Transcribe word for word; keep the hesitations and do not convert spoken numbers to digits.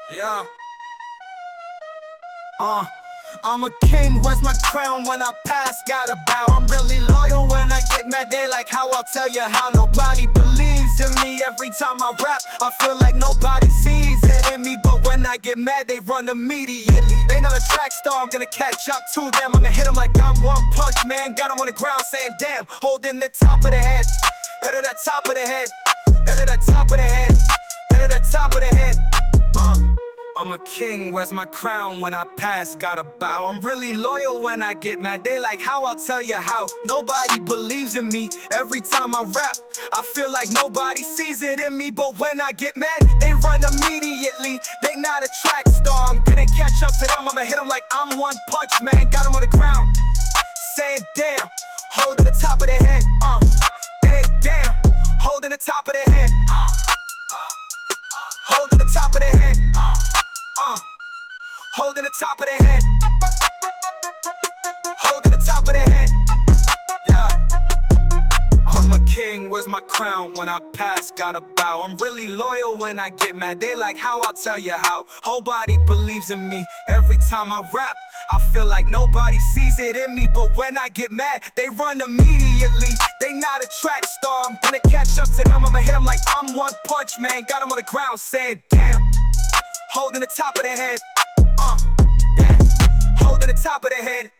Yeah. Uh, I'm a king, where's my crown? When I pass, gotta bow. I'm really loyal when I get mad. They like how I'll tell you how. Nobody believes in me. Every time I rap, I feel like nobody sees it in me. But when I get mad, they run immediately. They not a track star, I'm gonna catch up to them. I'm gonna hit them like I'm One Punch Man. Got them on the ground saying damn. Holding the top of the head, head of the top of the head, head of the top of the head, head of the top of the head. Uh. I'm a king, where's my crown? When I pass, gotta bow. I'm really loyal when I get mad. They like how I'll tell you how. Nobody believes in me. Every time I rap, I feel like nobody sees it in me. But when I get mad, they run immediately. They not a track star, I'm gonna catch up to them. I'ma hit them like I'm One Punch Man. Got them on the ground, saying damn. Holding the top of their head, uh, hey, damn. Holding the top of their head, uh, holding the top of their head, uh, uh, holding the top of their head, holding the top of their head. Yeah. I'm a king, where's my crown? When I pass, gotta bow. I'm really loyal when I get mad. They like how I'll tell you how. Whole body believes in me. Every time I rap, I feel like nobody sees it in me. But when I get mad, they run immediately. They not a track star, I'm gonna catch up to them. I'ma hit them like I'm One Punch Man. Got them on the ground saying damn. Holding the top of their head, uh, yeah. Holding the top of their head.